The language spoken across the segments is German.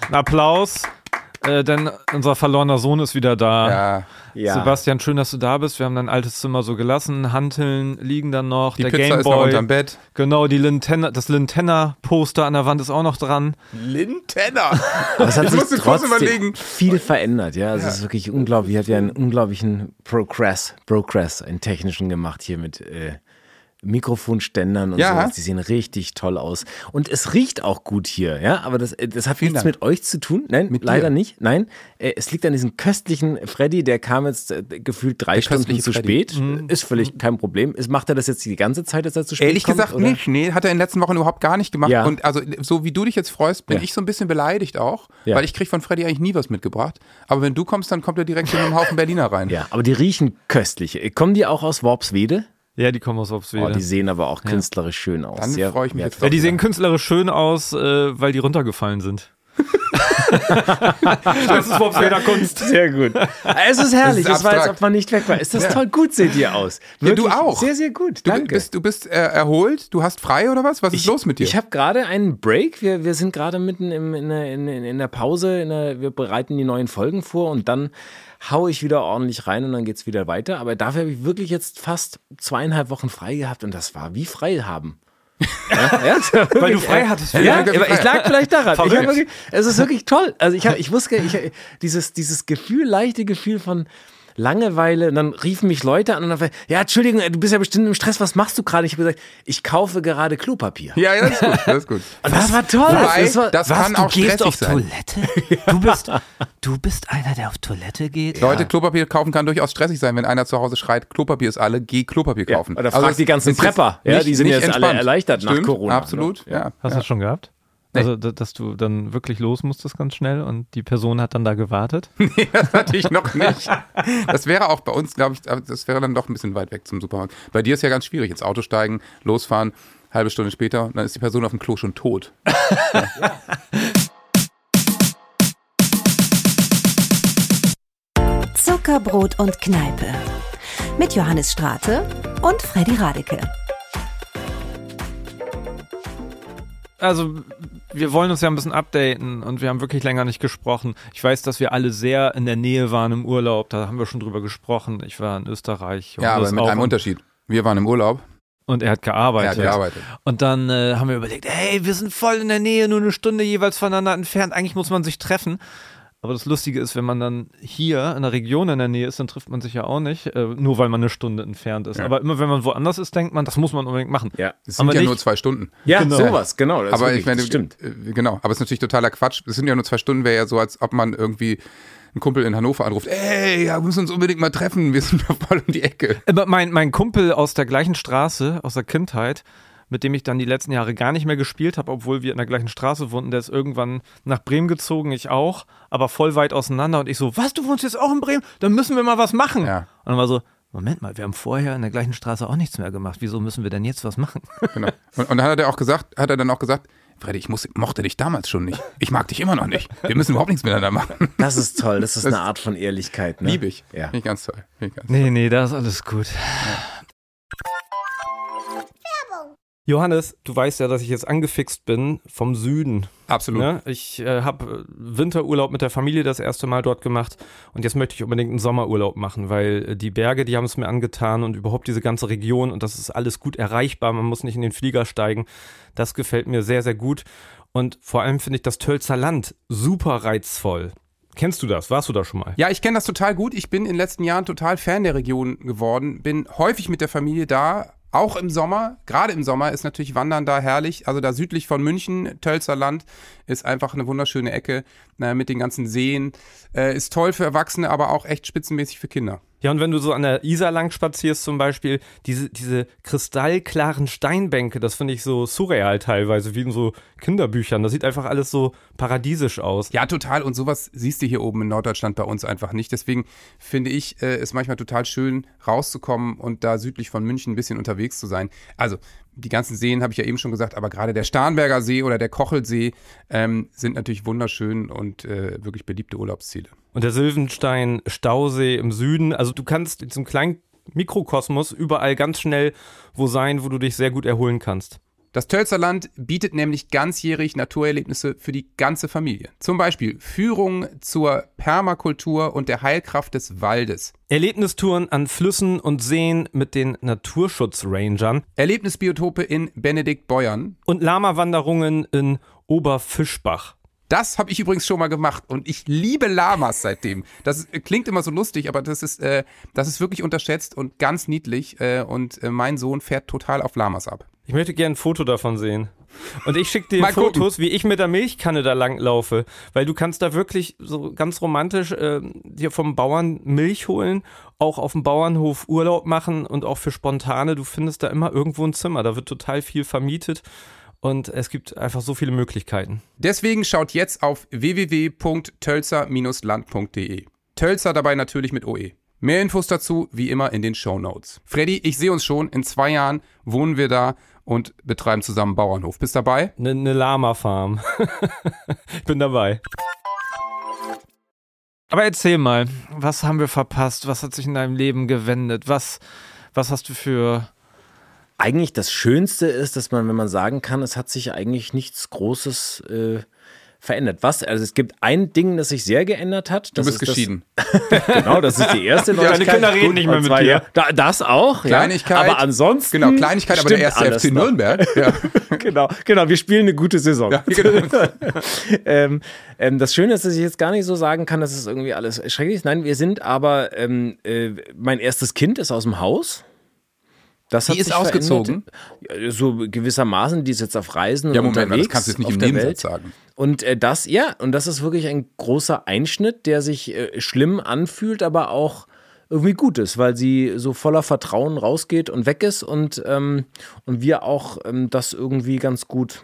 Ein Applaus. Denn unser verlorener Sohn ist wieder da. Ja. Sebastian, schön, dass du da bist. Wir haben dein altes Zimmer so gelassen. Hanteln liegen dann noch. Die der Pizza Gameboy ist noch unterm Bett. Genau, das Lintenna-Poster an der Wand ist auch noch dran. Lintenna! Aber es hat Ich sich musste kurz überlegen. viel verändert, ja. Also es ist wirklich unglaublich. Hat ja einen unglaublichen Progress, einen technischen gemacht hier mit Mikrofonständern und sowas. Die sehen richtig toll aus. Und es riecht auch gut hier, ja. Aber das hat nichts mit euch zu tun. Nein, mit leider nicht. Nein, es liegt an diesem köstlichen Freddy, der kam jetzt gefühlt 3 Stunden zu spät. Ist völlig kein Problem. Macht er das jetzt die ganze Zeit, dass er zu spät Ehrlich kommt? gesagt oder? nicht. Nee, hat er in den letzten Wochen überhaupt gar nicht gemacht. Ja. Und also so wie du dich jetzt freust, bin ich so ein bisschen beleidigt auch. Ja. Weil ich krieg von Freddy eigentlich nie was mitgebracht. Aber wenn du kommst, dann kommt er direkt hier mit einem Haufen Berliner rein. Ja, aber die riechen köstlich. Kommen die auch aus Worpswede? Ja, die kommen aus Worpswede. Oh, die sehen aber auch künstlerisch schön aus. Dann freue ich mich jetzt Ja, die sehen künstlerisch schön aus, weil die runtergefallen sind. Das ist Worpsweder Kunst. Sehr gut. Es ist herrlich. Es war, als ob man nicht weg war. Ist das toll? Gut seht ihr aus. Wirklich, ja, du auch. Sehr, sehr gut. Danke. Du bist erholt? Du hast frei oder was? Was ist los mit dir? Ich habe gerade einen Break. Wir sind gerade mitten in der Pause. Wir bereiten die neuen Folgen vor und dann haue ich wieder ordentlich rein und dann geht's wieder weiter. Aber dafür habe ich wirklich jetzt fast 2,5 Wochen frei gehabt und das war wie frei haben. Ja, weil du frei hattest. Ja, ich lag vielleicht daran. Es ist wirklich toll. Also ich wusste, dieses Gefühl, leichte Gefühl von Langeweile, und dann riefen mich Leute an und dann, ja, Entschuldigung, du bist ja bestimmt im Stress, was machst du gerade? Ich habe gesagt, ich kaufe gerade Klopapier. Ja, das ist gut. Und das war toll. Wobei, das kann auch stressig sein. Toilette? Du bist einer, der auf Toilette geht? Leute, Klopapier kaufen kann durchaus stressig sein, wenn einer zu Hause schreit, Klopapier ist alle, geh Klopapier kaufen. Ja, oder fragt die ganzen Prepper, die sind jetzt entspannt. alle erleichtert Stimmt, nach Corona. Absolut, ja. Hast du das schon gehabt? Also, dass du dann wirklich los musstest ganz schnell und die Person hat dann da gewartet? Nee, das hatte ich noch nicht. Das wäre auch bei uns, glaube ich, das wäre dann doch ein bisschen weit weg zum Supermarkt. Bei dir ist ja ganz schwierig, ins Auto steigen, losfahren, halbe Stunde später, dann ist die Person auf dem Klo schon tot. Ja. Zuckerbrot und Kneipe mit Johannes Strate und Freddy Radeke. Also, wir wollen uns ja ein bisschen updaten und wir haben wirklich länger nicht gesprochen. Ich weiß, dass wir alle sehr in der Nähe waren im Urlaub, da haben wir schon drüber gesprochen. Ich war in Österreich. Ja, aber mit einem Unterschied. Wir waren im Urlaub. Und er hat gearbeitet. Und dann haben wir überlegt, hey, wir sind voll in der Nähe, nur 1 Stunde jeweils voneinander entfernt. Eigentlich muss man sich treffen. Aber das Lustige ist, wenn man dann hier in der Region in der Nähe ist, dann trifft man sich ja auch nicht, nur weil man 1 Stunde entfernt ist. Ja. Aber immer wenn man woanders ist, denkt man, das muss man unbedingt machen. Ja, es sind ja nur 2 Stunden. Ja, genau. Sowas, genau. Das aber ich meine, stimmt. Genau, aber es ist natürlich totaler Quatsch. Es sind ja nur 2 Stunden, wäre ja so, als ob man irgendwie einen Kumpel in Hannover anruft. Ey, ja, wir müssen uns unbedingt mal treffen, wir sind ja voll um die Ecke. Aber mein Kumpel aus der gleichen Straße, aus der Kindheit, mit dem ich dann die letzten Jahre gar nicht mehr gespielt habe, obwohl wir in der gleichen Straße wohnten. Der ist irgendwann nach Bremen gezogen, ich auch, aber voll weit auseinander. Und ich so, was, du wohnst jetzt auch in Bremen? Dann müssen wir mal was machen. Ja. Und dann war so, Moment mal, wir haben vorher in der gleichen Straße auch nichts mehr gemacht. Wieso müssen wir denn jetzt was machen? Genau. Und dann hat er dann auch gesagt, Freddy, ich mochte dich damals schon nicht. Ich mag dich immer noch nicht. Wir müssen überhaupt nichts miteinander machen. Das ist toll. Das ist eine Art von Ehrlichkeit. Ne? Liebe ich. Ja. Finde ich ganz toll. Nee, da ist alles gut. Ja. Johannes, du weißt ja, dass ich jetzt angefixt bin vom Süden. Absolut. Ne? Ich habe Winterurlaub mit der Familie das erste Mal dort gemacht und jetzt möchte ich unbedingt einen Sommerurlaub machen, weil die Berge, die haben es mir angetan und überhaupt diese ganze Region und das ist alles gut erreichbar, man muss nicht in den Flieger steigen. Das gefällt mir sehr, sehr gut und vor allem finde ich das Tölzer Land super reizvoll. Kennst du das? Warst du da schon mal? Ja, ich kenne das total gut. Ich bin in den letzten Jahren total Fan der Region geworden, bin häufig mit der Familie da. Auch im Sommer, gerade im Sommer ist natürlich Wandern da herrlich. Also da südlich von München, Tölzer Land, ist einfach eine wunderschöne Ecke mit den ganzen Seen. Ist toll für Erwachsene, aber auch echt spitzenmäßig für Kinder. Ja, und wenn du so an der Isar lang spazierst zum Beispiel, diese kristallklaren Steinbänke, das finde ich so surreal teilweise, wie in so Kinderbüchern. Das sieht einfach alles so paradiesisch aus. Ja, total. Und sowas siehst du hier oben in Norddeutschland bei uns einfach nicht. Deswegen finde ich es manchmal total schön, rauszukommen und da südlich von München ein bisschen unterwegs zu sein. Also die ganzen Seen habe ich ja eben schon gesagt, aber gerade der Starnberger See oder der Kochelsee sind natürlich wunderschön und wirklich beliebte Urlaubsziele. Und der Sylvenstein-Stausee im Süden, also du kannst in diesem kleinen Mikrokosmos überall ganz schnell wo sein, wo du dich sehr gut erholen kannst. Das Tölzer Land bietet nämlich ganzjährig Naturerlebnisse für die ganze Familie. Zum Beispiel Führungen zur Permakultur und der Heilkraft des Waldes. Erlebnistouren an Flüssen und Seen mit den Naturschutzrangern. Erlebnisbiotope in Benediktbeuern. Und Lama-Wanderungen in Oberfischbach. Das habe ich übrigens schon mal gemacht und ich liebe Lamas seitdem. Das klingt immer so lustig, aber das ist wirklich unterschätzt und ganz niedlich. Und mein Sohn fährt total auf Lamas ab. Ich möchte gerne ein Foto davon sehen. Und ich schicke dir Mal Fotos, wie ich mit der Milchkanne da langlaufe. Weil du kannst da wirklich so ganz romantisch dir vom Bauern Milch holen, auch auf dem Bauernhof Urlaub machen und auch für Spontane. Du findest da immer irgendwo ein Zimmer. Da wird total viel vermietet. Und es gibt einfach so viele Möglichkeiten. Deswegen schaut jetzt auf www.tölzer-land.de. Tölzer dabei natürlich mit OE. Mehr Infos dazu wie immer in den Shownotes. Freddy, ich sehe uns schon, in 2 Jahren wohnen wir da und betreiben zusammen einen Bauernhof. Bist dabei? Eine Lama-Farm. Ich bin dabei. Aber erzähl mal, was haben wir verpasst? Was hat sich in deinem Leben gewendet? Was hast du für... Eigentlich das Schönste ist, dass man, wenn man sagen kann, es hat sich eigentlich nichts Großes verändert. Also es gibt ein Ding, das sich sehr geändert hat. Du bist geschieden. Genau, das ist die erste Neuigkeit. Deine Kinder reden nicht mehr mit dir. Das auch. Kleinigkeit. Ja. Aber ansonsten Genau, Kleinigkeit, aber der erste FC Nürnberg. Ja. Genau, wir spielen eine gute Saison. Ja, genau. Das Schöne ist, dass ich jetzt gar nicht so sagen kann, dass es irgendwie alles schrecklich ist. Nein, wir sind aber, mein erstes Kind ist aus dem Haus. Das hat die ist ausgezogen? Ja, so gewissermaßen, die ist jetzt auf Reisen ja, und Moment, unterwegs. Das kannst du jetzt nicht auf im der Nebensatz Welt. sagen. Und das ist wirklich ein großer Einschnitt, der sich schlimm anfühlt, aber auch irgendwie gut ist, weil sie so voller Vertrauen rausgeht und weg ist und wir auch das irgendwie ganz gut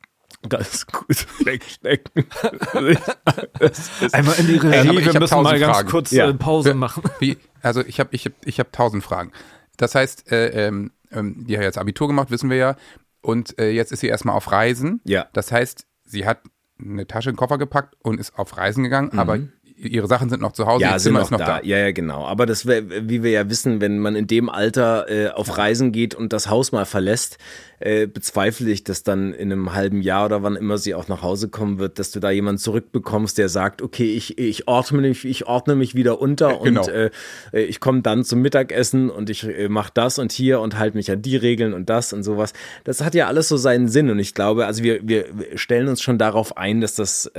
wegstecken. Einmal in die Regie, wir müssen mal ganz Fragen. kurz Ja. Pause machen. Also ich hab 1000 Fragen. Das heißt, die hat jetzt Abitur gemacht, wissen wir ja. Und jetzt ist sie erstmal auf Reisen. Ja. Das heißt, sie hat eine Tasche in den Koffer gepackt und ist auf Reisen gegangen, aber ihre Sachen sind noch zu Hause, ihr Zimmer ist noch da. Ja, genau. Aber das wie wir ja wissen, wenn man in dem Alter auf Reisen geht und das Haus mal verlässt, bezweifle ich, dass dann in einem halben Jahr oder wann immer sie auch nach Hause kommen wird, dass du da jemanden zurückbekommst, der sagt, okay, ich ordne mich wieder unter Genau. und ich komme dann zum Mittagessen und ich mache das und hier und halte mich an die Regeln und das und sowas. Das hat ja alles so seinen Sinn und ich glaube, also wir stellen uns schon darauf ein, dass das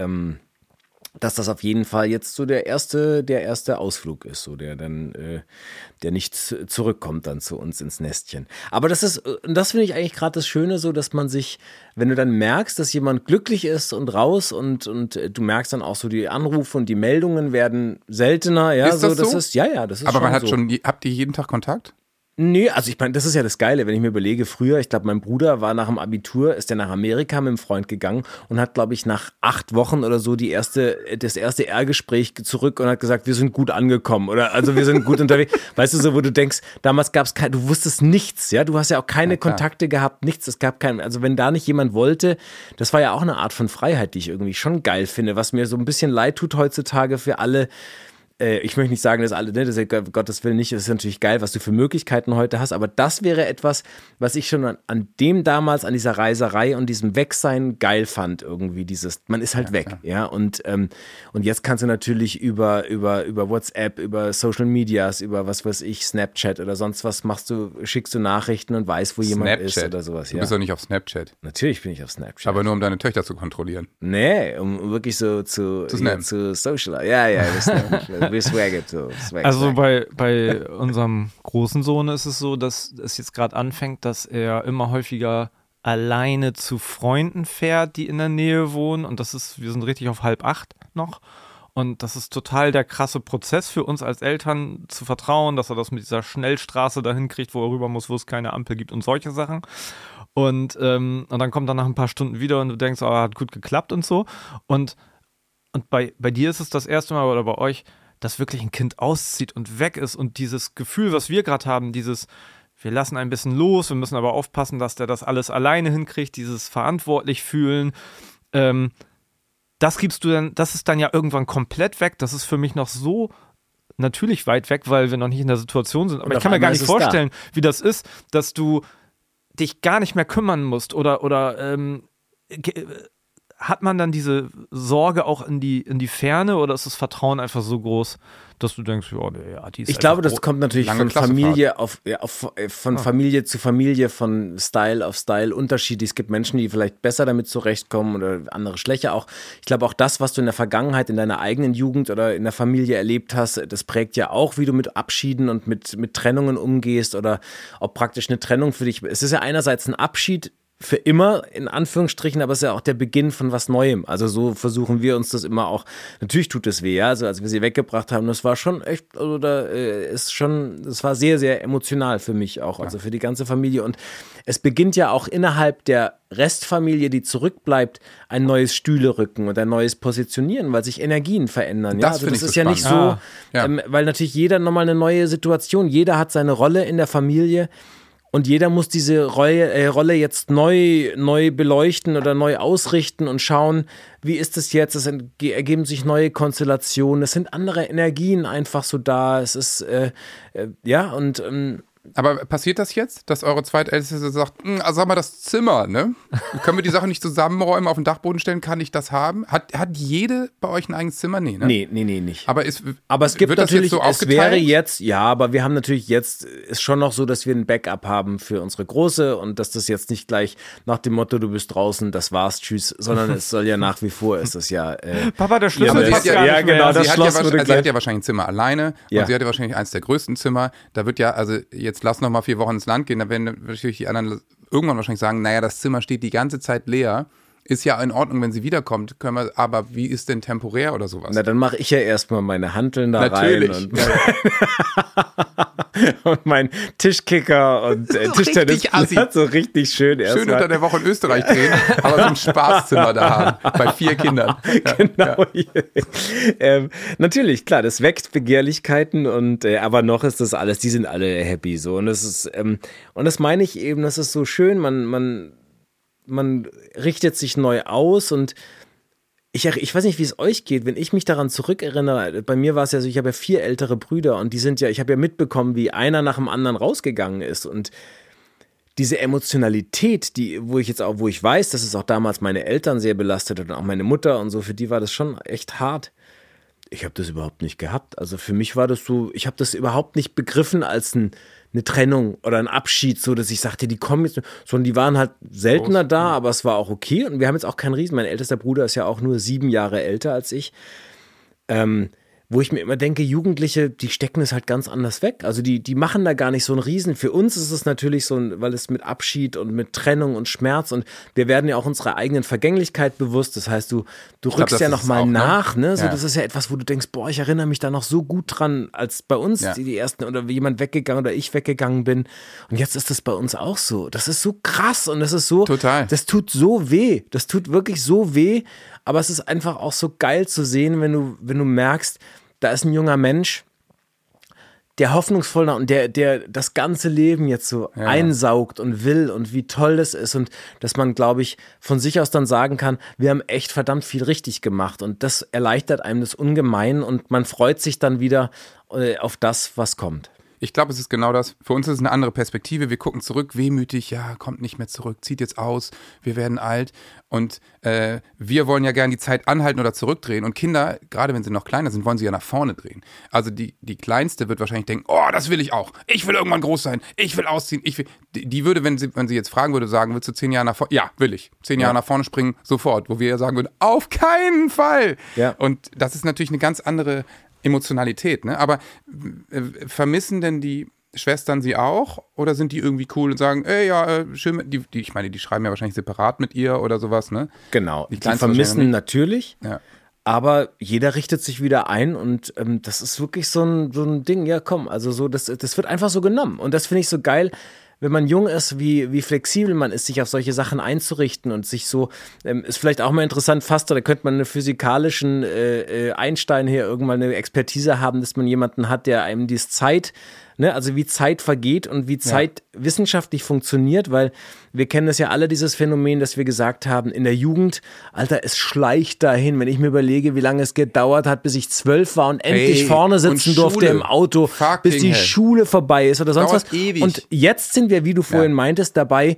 auf jeden Fall jetzt so der erste Ausflug ist, so der nicht zurückkommt dann zu uns ins Nestchen. Aber das finde ich eigentlich gerade das Schöne, so dass man sich, wenn du dann merkst, dass jemand glücklich ist und raus und du merkst dann auch so die Anrufe und die Meldungen werden seltener, ja, Ist das so? das ist Aber man hat so. habt ihr jeden Tag Kontakt? Nee, also ich meine, das ist ja das Geile, wenn ich mir überlege, früher, ich glaube, mein Bruder war nach dem Abitur, ist der nach Amerika mit einem Freund gegangen und hat, glaube ich, nach 8 Wochen oder so das erste R-Gespräch zurück und hat gesagt, wir sind gut angekommen oder also wir sind gut unterwegs. Weißt du, so wo du denkst, damals gab es du wusstest nichts, ja, du hast ja auch keine Kontakte gehabt, nichts, es gab keinen, also wenn da nicht jemand wollte, das war ja auch eine Art von Freiheit, die ich irgendwie schon geil finde, was mir so ein bisschen leid tut heutzutage für alle. Ich möchte nicht sagen, dass alle, ne, das ist Gottes Willen nicht, das ist natürlich geil, was du für Möglichkeiten heute hast, aber das wäre etwas, was ich schon an dem damals, an dieser Reiserei und diesem Wegsein geil fand, irgendwie man ist halt weg, klar. Ja, und jetzt kannst du natürlich über WhatsApp, über Social Medias, über was weiß ich, Snapchat oder sonst was schickst du Nachrichten und weißt, wo jemand ist oder sowas. Du bist doch nicht auf Snapchat. Natürlich bin ich auf Snapchat. Aber nur um deine Töchter zu kontrollieren. Nee, um wirklich so zu social. Ja, das ist Also bei unserem großen Sohn ist es so, dass es jetzt gerade anfängt, dass er immer häufiger alleine zu Freunden fährt, die in der Nähe wohnen und wir sind richtig auf 7:30 noch und das ist total der krasse Prozess für uns als Eltern zu vertrauen, dass er das mit dieser Schnellstraße dahin kriegt, wo er rüber muss, wo es keine Ampel gibt und solche Sachen. Und dann kommt er nach ein paar Stunden wieder und du denkst, hat gut geklappt und so. Und bei dir ist es das erste Mal oder bei euch, dass wirklich ein Kind auszieht und weg ist und dieses Gefühl, was wir gerade haben, wir lassen ein bisschen los, wir müssen aber aufpassen, dass der das alles alleine hinkriegt, dieses verantwortlich fühlen, das ist dann ja irgendwann komplett weg, das ist für mich noch so natürlich weit weg, weil wir noch nicht in der Situation sind, aber ich kann mir gar nicht vorstellen, wie das ist, dass du dich gar nicht mehr kümmern musst oder hat man dann diese Sorge auch in die Ferne oder ist das Vertrauen einfach so groß, dass du denkst, ja, die ist Ich glaube, das kommt natürlich von Familie von Familie zu Familie, von Style auf Style unterschiedlich. Es gibt Menschen, die vielleicht besser damit zurechtkommen oder andere schlechter auch. Ich glaube auch das, was du in der Vergangenheit, in deiner eigenen Jugend oder in der Familie erlebt hast, das prägt ja auch, wie du mit Abschieden und mit Trennungen umgehst oder ob praktisch eine Trennung für dich, es ist ja einerseits ein Abschied für immer, in Anführungsstrichen, aber es ist ja auch der Beginn von was Neuem. Also so versuchen wir uns das immer auch, natürlich tut es weh, ja, also als wir sie weggebracht haben, das war schon echt, also das war sehr, sehr emotional für mich auch, also für die ganze Familie und es beginnt ja auch innerhalb der Restfamilie, die zurückbleibt, ein neues Stühlerücken und ein neues Positionieren, weil sich Energien verändern. Ja? Das also das ist so ja nicht so, weil natürlich jeder nochmal eine neue Situation, jeder hat seine Rolle in der Familie. Und jeder muss diese Rolle jetzt neu beleuchten oder neu ausrichten und schauen, wie ist es jetzt? Es ergeben sich neue Konstellationen, es sind andere Energien einfach so da. Es ist, aber passiert das jetzt, dass eure Zweitälteste sagt, sag mal, das Zimmer, ne? Können wir die Sachen nicht zusammenräumen, auf den Dachboden stellen? Kann ich das haben? Hat jede bei euch ein eigenes Zimmer? Nee, ne? Nee, nicht. Aber es gibt wird natürlich, das jetzt so es wäre jetzt, ja, aber wir haben natürlich jetzt, ist schon noch so, dass wir ein Backup haben für unsere Große und dass das jetzt nicht gleich nach dem Motto, du bist draußen, das war's, tschüss, sondern es soll ja nach wie vor, ist es ja. Papa, der Schlüssel passt ja, gar nicht genau, mehr. das Schloss sie hat ja wahrscheinlich ein Zimmer alleine ja. Und sie hat ja wahrscheinlich eins der größten Zimmer. Da wird ja, also jetzt lass noch mal 4 Wochen ins Land gehen, da werden natürlich die anderen irgendwann wahrscheinlich sagen, naja, das Zimmer steht die ganze Zeit leer. Ist ja in Ordnung, wenn sie wiederkommt, aber wie ist denn temporär oder sowas? Na, dann mache ich ja erstmal meine Hanteln da natürlich. Rein und mein Tischkicker und Tischtennis so richtig schön erstmal. Schön unter der Woche in Österreich drehen, aber so ein Spaßzimmer da haben, bei 4 Kindern. Ja, genau. Ja. Natürlich, klar, das weckt Begehrlichkeiten und aber noch ist das alles, die sind alle happy so und das ist und das meine ich eben, das ist so schön, man richtet sich neu aus und ich weiß nicht, wie es euch geht, wenn ich mich daran zurückerinnere, bei mir war es ja so, ich habe ja 4 ältere Brüder und ich habe ja mitbekommen, wie einer nach dem anderen rausgegangen ist und diese Emotionalität, wo ich weiß, dass es auch damals meine Eltern sehr belastet hat und auch meine Mutter und so, für die war das schon echt hart. Ich habe das überhaupt nicht gehabt. Also für mich war das so, ich habe das überhaupt nicht begriffen als eine Trennung oder ein Abschied, so dass ich sagte, die kommen jetzt, sondern die waren halt seltener da, aber es war auch okay und wir haben jetzt auch keinen Riesen. Mein ältester Bruder ist ja auch nur 7 Jahre älter als ich. Wo ich mir immer denke, Jugendliche, die stecken es halt ganz anders weg. Also die machen da gar nicht so einen Riesen. Für uns ist es natürlich so, weil es mit Abschied und mit Trennung und Schmerz und wir werden ja auch unserer eigenen Vergänglichkeit bewusst. Das heißt, du rückst ja nochmal nach, ne? So, das ist ja etwas, wo du denkst, boah, ich erinnere mich da noch so gut dran, als bei uns die ersten oder jemand weggegangen oder ich weggegangen bin. Und jetzt ist das bei uns auch so. Das ist so krass und das ist so, total. Das tut so weh. Das tut wirklich so weh. Aber es ist einfach auch so geil zu sehen, wenn du merkst, da ist ein junger Mensch, der hoffnungsvoll und der das ganze Leben jetzt so einsaugt und will und wie toll das ist und dass man, glaube ich, von sich aus dann sagen kann, wir haben echt verdammt viel richtig gemacht und das erleichtert einem das ungemein und man freut sich dann wieder auf das, was kommt. Ich glaube, es ist genau das. Für uns ist es eine andere Perspektive. Wir gucken zurück, wehmütig, ja, kommt nicht mehr zurück, zieht jetzt aus, wir werden alt. Und wir wollen ja gerne die Zeit anhalten oder zurückdrehen. Und Kinder, gerade wenn sie noch kleiner sind, wollen sie ja nach vorne drehen. Also die Kleinste wird wahrscheinlich denken, oh, das will ich auch. Ich will irgendwann groß sein. Ich will ausziehen. Die würde, wenn sie jetzt fragen würde, sagen, willst du 10 Jahre nach vorne? Ja, will ich. 10 Jahre nach vorne springen, sofort. Wo wir ja sagen würden, auf keinen Fall. Ja. Und das ist natürlich eine ganz andere Emotionalität, ne? Aber vermissen denn die Schwestern sie auch? Oder sind die irgendwie cool und sagen, ey, ja, schön, ich meine, die schreiben ja wahrscheinlich separat mit ihr oder sowas, ne? Genau, die vermissen natürlich, aber jeder richtet sich wieder ein und das ist wirklich so ein Ding, ja komm, also so, das wird einfach so genommen und das finde ich so geil, wenn man jung ist, wie flexibel man ist, sich auf solche Sachen einzurichten und sich so, ist vielleicht auch mal interessant fast, oder könnte man einen physikalischen Einstein hier irgendwann eine Expertise haben, dass man jemanden hat, der einem die Zeit ne? Also wie Zeit vergeht und wie Zeit wissenschaftlich funktioniert, weil wir kennen das ja alle, dieses Phänomen, dass wir gesagt haben, in der Jugend, Alter, es schleicht dahin. Wenn ich mir überlege, wie lange es gedauert hat, bis ich 12 war und endlich vorne sitzen durfte im Auto, bis die Schule vorbei ist oder sonst was. Ewig. Und jetzt sind wir, wie du vorhin meintest, dabei,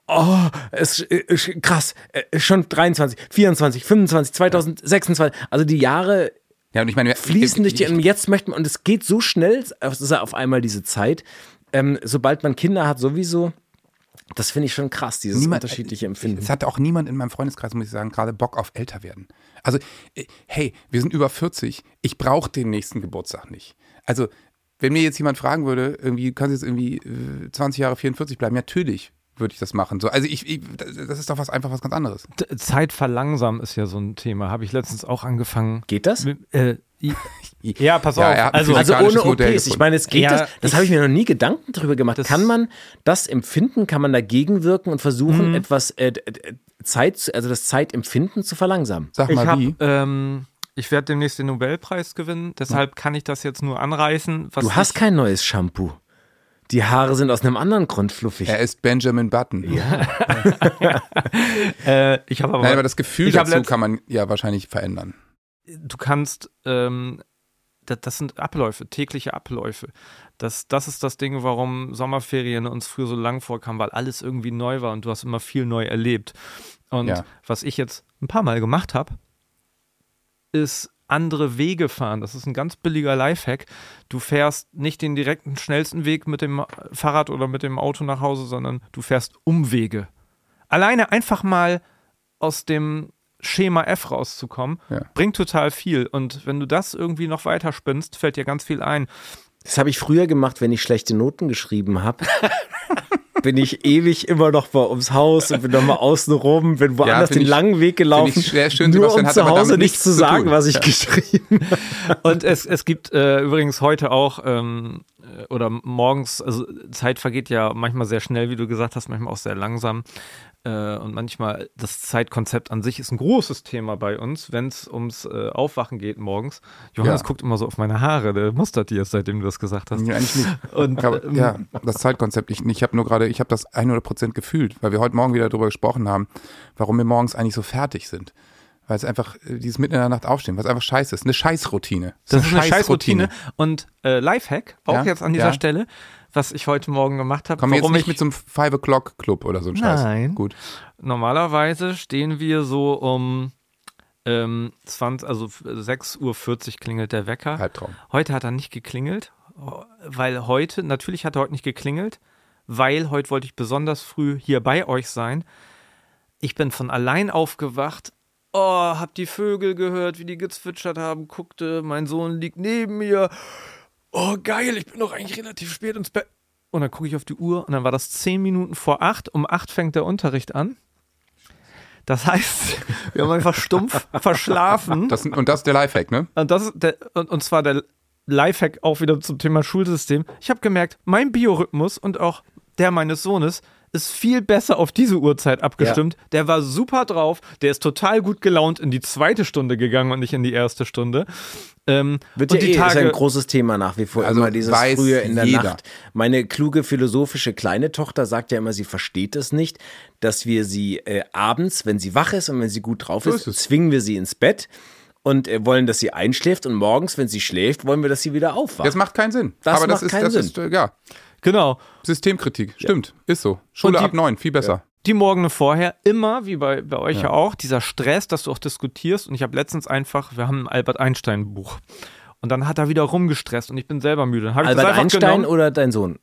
krass, schon 23, 24, 25, 2026, also die Jahre und ich meine, fließen durch die, und jetzt möchte man, und es geht so schnell, es ist auf einmal diese Zeit, sobald man Kinder hat sowieso, das finde ich schon krass, dieses unterschiedliche Empfinden. Es hatte auch niemand in meinem Freundeskreis, muss ich sagen, gerade Bock auf älter werden. Also, hey, wir sind über 40, ich brauche den nächsten Geburtstag nicht. Also, wenn mir jetzt jemand fragen würde, irgendwie, kannst du jetzt irgendwie 20 Jahre 44 bleiben? Natürlich würde ich das machen. So, also das ist doch einfach was ganz anderes. Zeit verlangsamen ist ja so ein Thema. Habe ich letztens auch angefangen. Geht das? Ja, pass auf. Also ohne Modell OPs. Ich meine, es geht das habe ich mir noch nie Gedanken darüber gemacht. Kann man das empfinden, kann man dagegen wirken und versuchen, etwas das Zeitempfinden zu verlangsamen? Sag mal wie. Ich werde demnächst den Nobelpreis gewinnen, deshalb kann ich das jetzt nur anreißen. Du hast kein neues Shampoo. Die Haare sind aus einem anderen Grund fluffig. Er ist Benjamin Button. Ja. Ich habe aber das Gefühl dazu kann man ja wahrscheinlich verändern. Du kannst, das sind Abläufe, tägliche Abläufe. Das ist das Ding, warum Sommerferien uns früher so lang vorkamen, weil alles irgendwie neu war und du hast immer viel neu erlebt. Und was ich jetzt ein paar Mal gemacht habe, ist andere Wege fahren. Das ist ein ganz billiger Lifehack. Du fährst nicht den direkten, schnellsten Weg mit dem Fahrrad oder mit dem Auto nach Hause, sondern du fährst Umwege. Alleine einfach mal aus dem Schema F rauszukommen, bringt total viel. Und wenn du das irgendwie noch weiter spinnst, fällt dir ganz viel ein. Das habe ich früher gemacht, wenn ich schlechte Noten geschrieben habe. Bin ich ewig immer noch mal ums Haus und bin noch mal außen rum, bin woanders den langen Weg gelaufen, schön, nur um zu Hause nichts zu sagen, was ich geschrieben habe. Und es gibt übrigens heute auch oder morgens, also Zeit vergeht ja manchmal sehr schnell, wie du gesagt hast, manchmal auch sehr langsam. Und manchmal, das Zeitkonzept an sich ist ein großes Thema bei uns, wenn es ums Aufwachen geht morgens. Johannes guckt immer so auf meine Haare, der mustert die jetzt, seitdem du das gesagt hast. Ja, eigentlich nicht. Und, das Zeitkonzept, ich habe das 100% gefühlt, weil wir heute Morgen wieder darüber gesprochen haben, warum wir morgens eigentlich so fertig sind. Weil es einfach dieses mitten in der Nacht aufstehen, was einfach scheiße ist. Eine Scheißroutine. Das ist eine Scheißroutine. Und Lifehack, auch jetzt an dieser Stelle, was ich heute Morgen gemacht habe. Kommen wir jetzt nicht mit so einem 5-O'Clock-Club oder so ein Scheiß? Nein. Gut. Normalerweise stehen wir so um 6:40 Uhr klingelt der Wecker. Halbtraum. Heute hat er nicht geklingelt, natürlich hat er heute nicht geklingelt, weil heute wollte ich besonders früh hier bei euch sein. Ich bin von allein aufgewacht. Hab die Vögel gehört, wie die gezwitschert haben, guckte, mein Sohn liegt neben mir. Oh, geil, ich bin doch eigentlich relativ spät ins Bett. Und dann gucke ich auf die Uhr und dann war das 10 Minuten vor 8. Um 8 fängt der Unterricht an. Das heißt, wir haben einfach stumpf verschlafen. Das ist der Lifehack, ne? Und zwar der Lifehack auch wieder zum Thema Schulsystem. Ich habe gemerkt, mein Biorhythmus und auch der meines Sohnes ist viel besser auf diese Uhrzeit abgestimmt. Ja. Der war super drauf. Der ist total gut gelaunt in die 2. Stunde gegangen und nicht in die 1. Stunde. Wird ist ein großes Thema nach wie vor. Also immer dieses früher in der Nacht. Meine kluge philosophische kleine Tochter sagt ja immer, sie versteht es nicht, dass wir sie abends, wenn sie wach ist und wenn sie gut drauf ist, zwingen wir sie ins Bett und wollen, dass sie einschläft und morgens, wenn sie schläft, wollen wir, dass sie wieder aufwacht. Das macht keinen Sinn. Das ist Genau. Systemkritik, stimmt, ist so. Schule ab 9, viel besser. Ja. Die Morgen vorher immer, wie bei euch ja auch, dieser Stress, dass du auch diskutierst. Und ich habe letztens wir haben ein Albert Einstein Buch. Und dann hat er wieder rumgestresst und ich bin selber müde. Albert Einstein oder dein Sohn?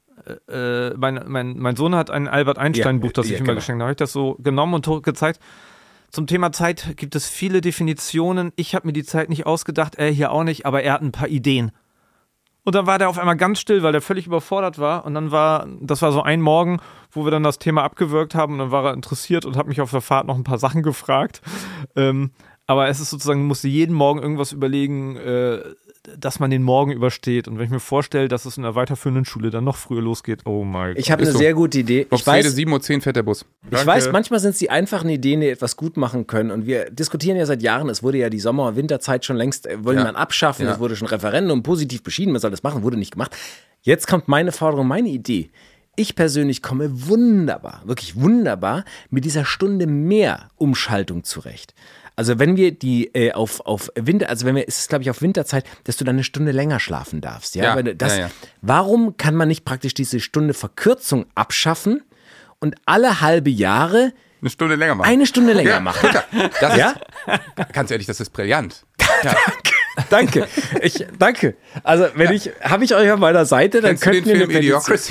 Mein Sohn hat ein Albert Einstein Buch, das ich ihm geschenkt habe. Da habe ich das so genommen und gezeigt. Zum Thema Zeit gibt es viele Definitionen. Ich habe mir die Zeit nicht ausgedacht, er hier auch nicht, aber er hat ein paar Ideen. Und dann war der auf einmal ganz still, weil der völlig überfordert war. Und dann das war so ein Morgen, wo wir dann das Thema abgewürgt haben. Und dann war er interessiert und hat mich auf der Fahrt noch ein paar Sachen gefragt. Aber es ist sozusagen, man musste jeden Morgen irgendwas überlegen, dass man den Morgen übersteht. Und wenn ich mir vorstelle, dass es in der weiterführenden Schule dann noch früher losgeht, oh mein Gott. Ich habe eine sehr gute Idee. Auf jede 7:10 Uhr fährt der Bus. Ich weiß, manchmal sind es die einfachen Ideen, die etwas gut machen können. Und wir diskutieren ja seit Jahren, es wurde ja die Sommer- und Winterzeit schon längst, wollen man abschaffen. Es wurde schon Referendum positiv beschieden, man soll das machen, wurde nicht gemacht. Jetzt kommt meine Forderung, meine Idee. Ich persönlich komme wunderbar, wirklich wunderbar mit dieser Stunde mehr Umschaltung zurecht. Also wenn wir die auf Winter, also wenn wir, ist es glaube ich auf Winterzeit, dass du dann eine Stunde länger schlafen darfst. Ja? Weil warum kann man nicht praktisch diese Stunde Verkürzung abschaffen und alle halbe Jahre eine Stunde länger machen? Eine Stunde länger machen. Das ist, ganz ehrlich, das ist brillant. Ja. Danke. Danke. Also, habe ich euch auf meiner Seite, dann könnt ihr den Film Idiocracy.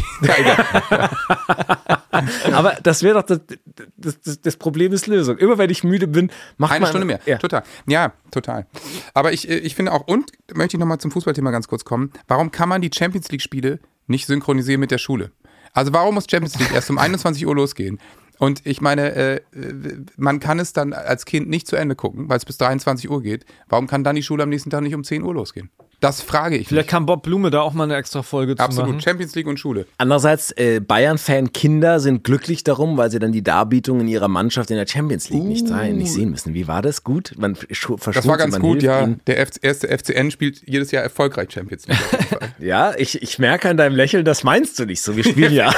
Aber das wäre doch das Problem ist Lösung. Immer wenn ich müde bin, macht eine Stunde mehr. Ja. Total. Ja, total. Aber ich finde auch, und möchte ich nochmal zum Fußballthema ganz kurz kommen, warum kann man die Champions League Spiele nicht synchronisieren mit der Schule? Also warum muss Champions League erst um 21 Uhr losgehen? Und ich meine, man kann es dann als Kind nicht zu Ende gucken, weil es bis 23 Uhr geht. Warum kann dann die Schule am nächsten Tag nicht um 10 Uhr losgehen? Das frage ich. Vielleicht kann Bob Blume da auch mal eine extra Folge zu machen. Absolut, Champions League und Schule. Andererseits, Bayern-Fan-Kinder sind glücklich darum, weil sie dann die Darbietungen ihrer Mannschaft in der Champions League nicht sehen müssen. Wie war das? Gut? Das war ganz gut, ja. Der erste FCN spielt jedes Jahr erfolgreich Champions League. Auf jeden Fall. Ja, ich merke an deinem Lächeln, das meinst du nicht so. Wir spielen ja.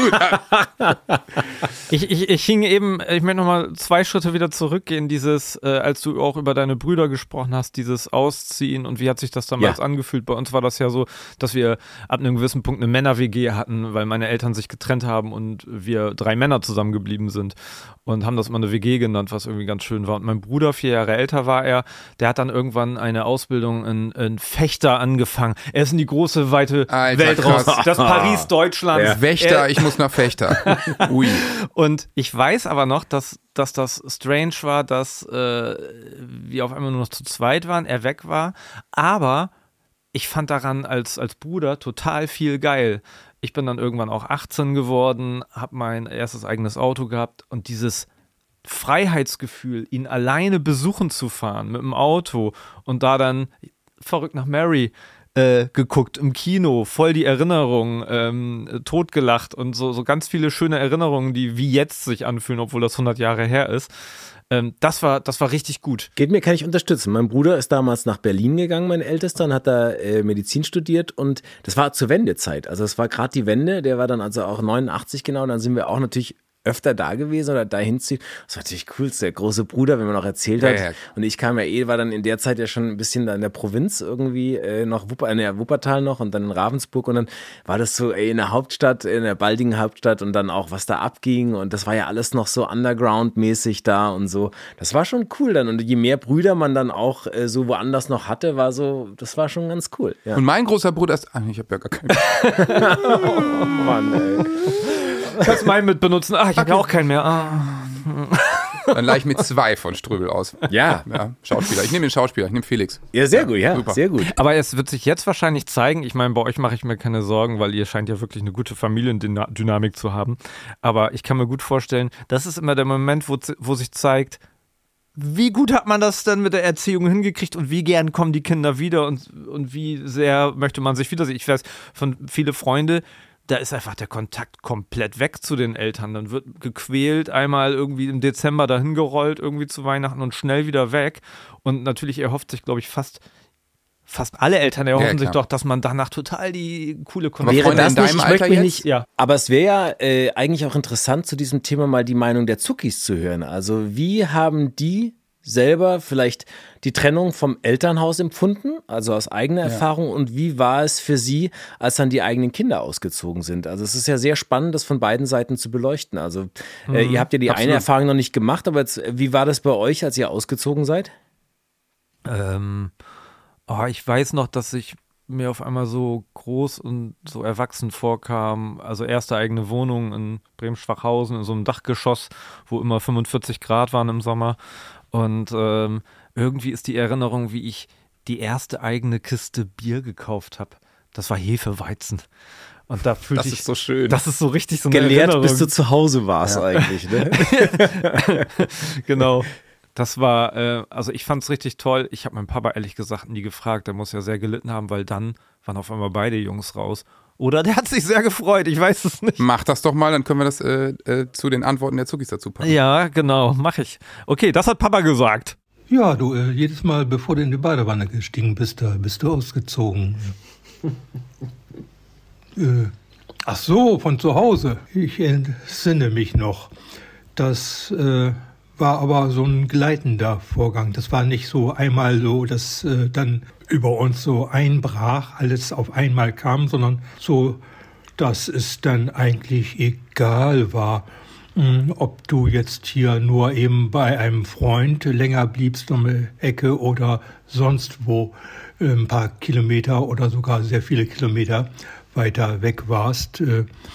Ich hing eben, ich möchte nochmal 2 Schritte wieder zurückgehen, als du auch über deine Brüder gesprochen hast, dieses Ausziehen und wie hat sich das damals angefühlt. Bei uns war das ja so, dass wir ab einem gewissen Punkt eine Männer-WG hatten, weil meine Eltern sich getrennt haben und wir 3 Männer zusammengeblieben sind und haben das immer eine WG genannt, was irgendwie ganz schön war. Und mein Bruder, 4 Jahre älter war er, der hat dann irgendwann eine Ausbildung in Fechter angefangen. Er ist in die große, weite Welt raus. Das Paris Deutschlands. Ja. Wächter, ich muss nach Fechter. Ui. Und ich weiß aber noch, dass das strange war, dass wir auf einmal nur noch zu zweit waren, er weg war, aber ich fand daran als Bruder total viel geil. Ich bin dann irgendwann auch 18 geworden, habe mein erstes eigenes Auto gehabt und dieses Freiheitsgefühl, ihn alleine besuchen zu fahren mit dem Auto und da dann verrückt nach Mary geguckt im Kino, voll die Erinnerungen, totgelacht und so ganz viele schöne Erinnerungen, die wie jetzt sich anfühlen, obwohl das 100 Jahre her ist. Das war richtig gut. Kann ich unterstützen. Mein Bruder ist damals nach Berlin gegangen, mein Ältester, und hat da Medizin studiert und das war zur Wendezeit. Also es war gerade die Wende, der war dann also auch 89 genau, dann sind wir auch natürlich öfter da gewesen oder dahin ziehen. Das war natürlich cool, der große Bruder, wenn man noch erzählt hat. Ja. Und ich kam war dann in der Zeit ja schon ein bisschen da in der Provinz irgendwie, noch Wuppertal noch und dann in Ravensburg und dann war das so in der Hauptstadt, in der baldigen Hauptstadt und dann auch, was da abging und das war ja alles noch so Underground-mäßig da und so. Das war schon cool dann und je mehr Brüder man dann auch so woanders noch hatte, das war schon ganz cool. Ja. Und mein großer Bruder ist, ich habe ja gar keinen. Oh Mann, ey. Kannst meinen mit benutzen. Ich habe ja auch keinen mehr. Dann leih ich mit 2 von Ströbel aus. Ja. Schauspieler. Ich nehme den Schauspieler, ich nehme Felix. Ja, sehr gut, ja. Super. Sehr gut. Aber es wird sich jetzt wahrscheinlich zeigen, ich meine, bei euch mache ich mir keine Sorgen, weil ihr scheint ja wirklich eine gute Familiendynamik zu haben. Aber ich kann mir gut vorstellen, das ist immer der Moment, wo sich zeigt, wie gut hat man das denn mit der Erziehung hingekriegt und wie gern kommen die Kinder wieder und wie sehr möchte man sich wiedersehen. Ich weiß von viele Freunde, da ist einfach der Kontakt komplett weg zu den Eltern. Dann wird gequält, einmal irgendwie im Dezember dahin gerollt, irgendwie zu Weihnachten und schnell wieder weg. Und natürlich erhofft sich, glaube ich, fast alle Eltern erhoffen sich doch, dass man danach total die coole Kontakte hat. Wäre das nicht, ich möchte mich nicht, ja. Aber es wäre ja eigentlich auch interessant, zu diesem Thema mal die Meinung der Zuckis zu hören. Also wie haben die selber vielleicht die Trennung vom Elternhaus empfunden, also aus eigener Erfahrung und wie war es für sie, als dann die eigenen Kinder ausgezogen sind? Also es ist ja sehr spannend, das von beiden Seiten zu beleuchten. Also ihr habt ja die eine Erfahrung noch nicht gemacht, aber jetzt, wie war das bei euch, als ihr ausgezogen seid? Ich weiß noch, dass ich mir auf einmal so groß und so erwachsen vorkam, also erste eigene Wohnung in Bremen-Schwachhausen in so einem Dachgeschoss, wo immer 45 Grad waren im Sommer. Und irgendwie ist die Erinnerung, wie ich die erste eigene Kiste Bier gekauft habe. Das war Hefeweizen. Und da fühlte ich, das ist so schön. Das ist so richtig so eine Gelehrt, Erinnerung. bis du zu Hause warst eigentlich, ne? Genau. Das war, also ich fand es richtig toll. Ich habe meinen Papa ehrlich gesagt nie gefragt. Der muss ja sehr gelitten haben, weil dann waren auf einmal beide Jungs raus. Oder der hat sich sehr gefreut, ich weiß es nicht. Mach das doch mal, dann können wir das zu den Antworten der Zuckis dazu packen. Ja, genau, mach ich. Okay, das hat Papa gesagt. Ja, du, jedes Mal, bevor du in die Badewanne gestiegen bist, da bist du ausgezogen. Ach so, von zu Hause. Ich entsinne mich noch. Das war aber so ein gleitender Vorgang. Das war nicht so einmal so, dass dann über uns so einbrach, alles auf einmal kam, sondern so, dass es dann eigentlich egal war, ob du jetzt hier nur eben bei einem Freund länger bliebst um die Ecke oder sonst wo ein paar Kilometer oder sogar sehr viele Kilometer weiter weg warst.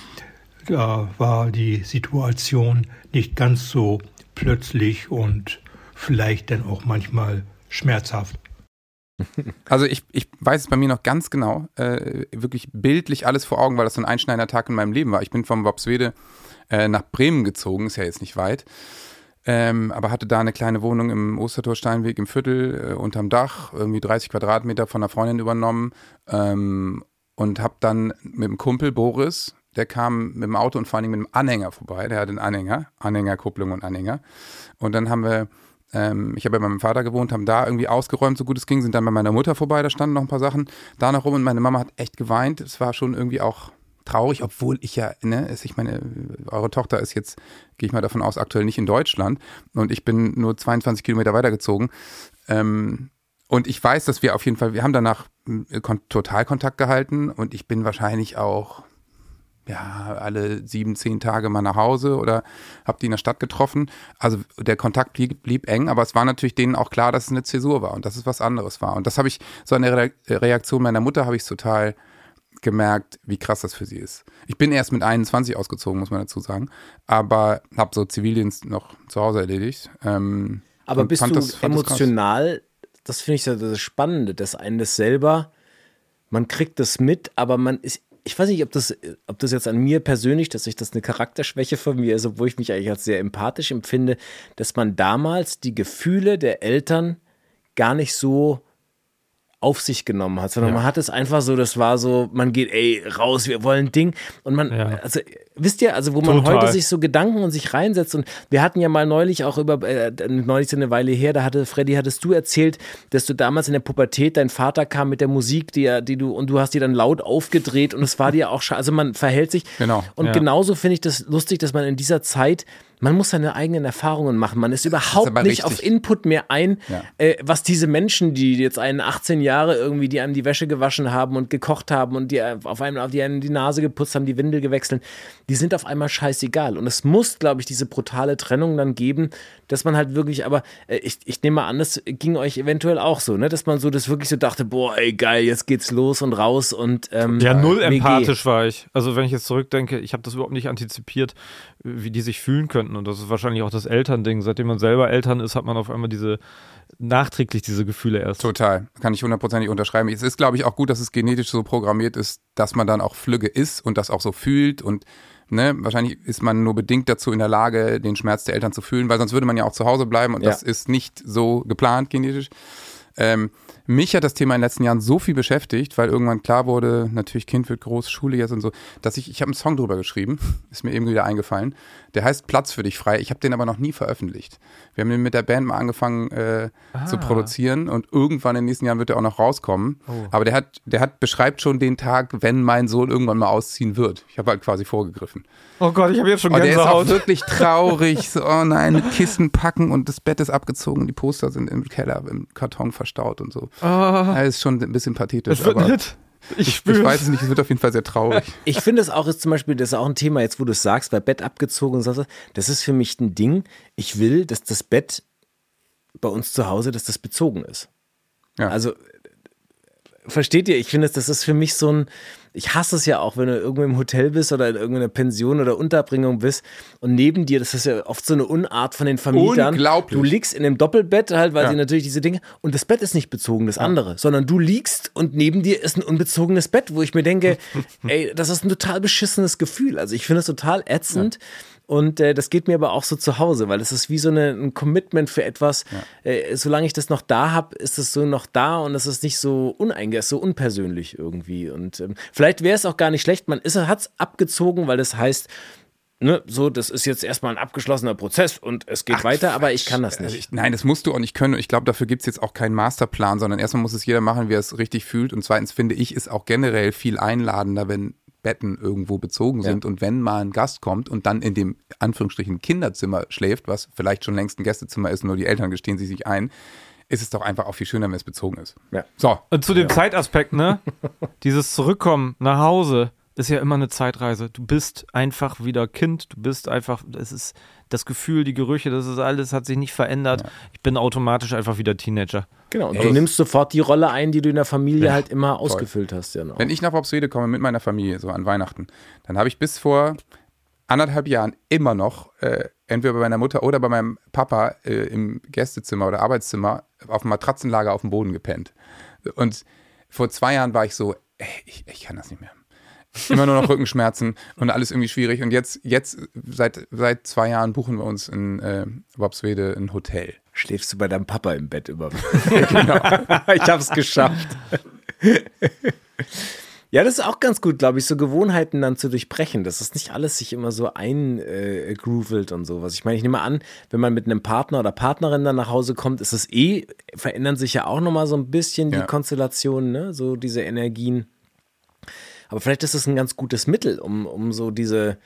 Da war die Situation nicht ganz so plötzlich und vielleicht dann auch manchmal schmerzhaft. Also ich weiß es bei mir noch ganz genau, wirklich bildlich alles vor Augen, weil das so ein einschneidender Tag in meinem Leben war. Ich bin vom Worpswede nach Bremen gezogen, ist ja jetzt nicht weit, aber hatte da eine kleine Wohnung im Ostertorsteinweg im Viertel unterm Dach, irgendwie 30 Quadratmeter von einer Freundin übernommen und habe dann mit dem Kumpel Boris, der kam mit dem Auto und vor allem mit dem Anhänger vorbei, der hat einen Anhängerkupplung und Anhänger und dann haben wir ich habe ja bei meinem Vater gewohnt, haben da irgendwie ausgeräumt, so gut es ging, sind dann bei meiner Mutter vorbei, da standen noch ein paar Sachen da noch rum und meine Mama hat echt geweint. Es war schon irgendwie auch traurig, obwohl ich ja, ich meine, eure Tochter ist jetzt, gehe ich mal davon aus, aktuell nicht in Deutschland und ich bin nur 22 Kilometer weitergezogen. Und ich weiß, dass wir auf jeden Fall, wir haben danach total Kontakt gehalten und ich bin wahrscheinlich auch alle 7-10 Tage mal nach Hause oder habe die in der Stadt getroffen. Also der Kontakt blieb eng, aber es war natürlich denen auch klar, dass es eine Zäsur war und dass es was anderes war. Und das habe ich, so an der Reaktion meiner Mutter habe ich es total gemerkt, wie krass das für sie ist. Ich bin erst mit 21 ausgezogen, muss man dazu sagen, aber habe so Zivildienst noch zu Hause erledigt. Aber bist du emotional, das finde ich so das Spannende, dass einen das selber, man kriegt das mit, aber man ist, ich weiß nicht, ob das jetzt an mir persönlich, dass das eine Charakterschwäche von mir ist, obwohl ich mich eigentlich als sehr empathisch empfinde, dass man damals die Gefühle der Eltern gar nicht so auf sich genommen hat, sondern man hat es einfach so, das war so, man geht, raus, wir wollen ein Ding und man, also wisst ihr, also wo man heute sich so Gedanken und sich reinsetzt und wir hatten ja mal neulich auch neulich so eine Weile her, hattest du erzählt, dass du damals in der Pubertät, dein Vater kam mit der Musik, du hast die dann laut aufgedreht und es war dir auch, also man verhält sich und genauso finde ich das lustig, dass man in dieser Zeit, man muss seine eigenen Erfahrungen machen. Man ist überhaupt nicht auf Input mehr was diese Menschen, die jetzt 18 Jahre irgendwie, die einem die Wäsche gewaschen haben und gekocht haben und die einem die Nase geputzt haben, die Windel gewechselt, die sind auf einmal scheißegal. Und es muss, glaube ich, diese brutale Trennung dann geben, dass man halt wirklich, aber ich nehme mal an, das ging euch eventuell auch so, ne? Dass man so das wirklich so dachte, boah, ey, geil, jetzt geht's los und raus und null empathisch war ich. Also wenn ich jetzt zurückdenke, ich habe das überhaupt nicht antizipiert, wie die sich fühlen könnten. Und das ist wahrscheinlich auch das Elternding. Seitdem man selber Eltern ist, hat man auf einmal nachträglich diese Gefühle erst. Total. Kann ich 100%ig unterschreiben. Es ist, glaube ich, auch gut, dass es genetisch so programmiert ist, dass man dann auch flügge ist und das auch so fühlt. Und wahrscheinlich ist man nur bedingt dazu in der Lage, den Schmerz der Eltern zu fühlen, weil sonst würde man ja auch zu Hause bleiben und das ist nicht so geplant genetisch. Mich hat das Thema in den letzten Jahren so viel beschäftigt, weil irgendwann klar wurde, natürlich Kind wird groß, Schule jetzt und so, dass ich habe einen Song drüber geschrieben, ist mir eben wieder eingefallen, der heißt Platz für dich frei, ich habe den aber noch nie veröffentlicht. Wir haben den mit der Band mal angefangen zu produzieren und irgendwann in den nächsten Jahren wird der auch noch rauskommen, aber der beschreibt schon den Tag, wenn mein Sohn irgendwann mal ausziehen wird. Ich habe halt quasi vorgegriffen. Oh Gott, ich habe jetzt schon Gänsehaut. Der ist auch wirklich traurig, so, oh nein, mit Kissen packen und das Bett ist abgezogen, die Poster sind im Keller, im Karton verstaut und so. Das ist schon ein bisschen pathetisch. Es wird ein Hit. Ich weiß es nicht, es wird auf jeden Fall sehr traurig. Ich finde es auch, ist zum Beispiel, das ist auch ein Thema, jetzt wo du es sagst, bei Bett abgezogen, das ist für mich ein Ding. Ich will, dass das Bett bei uns zu Hause, dass das bezogen ist. Ja. Also, versteht ihr? Ich finde, das ist für mich so ein, ich hasse es ja auch, wenn du irgendwo im Hotel bist oder in irgendeiner Pension oder Unterbringung bist und neben dir, das ist ja oft so eine Unart von den Vermietern. Unglaublich. Du liegst in einem Doppelbett halt, weil sie natürlich diese Dinge, und das Bett ist nicht bezogen, das andere, sondern du liegst und neben dir ist ein unbezogenes Bett, wo ich mir denke, ey, das ist ein total beschissenes Gefühl. Also ich finde es total ätzend. Ja. Und das geht mir aber auch so zu Hause, weil es ist wie so ein Commitment für etwas. Ja. Solange ich das noch da habe, ist es so noch da und es ist nicht so so unpersönlich irgendwie. Und vielleicht wäre es auch gar nicht schlecht. Man hat es abgezogen, weil das heißt, so, das ist jetzt erstmal ein abgeschlossener Prozess und es geht weiter, aber ich kann das nicht. Nein, das musst du auch nicht können. Und ich glaube, dafür gibt es jetzt auch keinen Masterplan, sondern erstmal muss es jeder machen, wie er es richtig fühlt. Und zweitens finde ich, ist auch generell viel einladender, wenn Betten irgendwo bezogen sind. Und wenn mal ein Gast kommt und dann in dem Anführungsstrichen Kinderzimmer schläft, was vielleicht schon längst ein Gästezimmer ist, nur die Eltern gestehen sich ein, ist es doch einfach auch viel schöner, wenn es bezogen ist. Ja. So. Und zu dem Zeitaspekt, ne? Dieses Zurückkommen nach Hause ist ja immer eine Zeitreise. Du bist einfach wieder Kind, du bist einfach, es ist das Gefühl, die Gerüche, das ist alles, hat sich nicht verändert. Ja. Ich bin automatisch einfach wieder Teenager. Genau, und du nimmst sofort die Rolle ein, die du in der Familie halt immer ausgefüllt hast. Ja, Wenn ich nach Worpswede komme mit meiner Familie, so an Weihnachten, dann habe ich bis vor 1,5 Jahren immer noch entweder bei meiner Mutter oder bei meinem Papa im Gästezimmer oder Arbeitszimmer auf dem Matratzenlager auf dem Boden gepennt. Und vor 2 Jahren war ich so, ich kann das nicht mehr. Immer nur noch Rückenschmerzen und alles irgendwie schwierig. Und jetzt seit 2 Jahren buchen wir uns in Worpswede ein Hotel. Schläfst du bei deinem Papa im Bett über? Genau. Ich hab's geschafft. Ja, das ist auch ganz gut, glaube ich, so Gewohnheiten dann zu durchbrechen, dass das nicht alles sich immer so eingroovelt und sowas. Ich meine, ich nehme an, wenn man mit einem Partner oder Partnerin dann nach Hause kommt, ist es verändern sich ja auch nochmal so ein bisschen die Konstellationen, ne? So diese Energien. Aber vielleicht ist es ein ganz gutes Mittel, um so diesen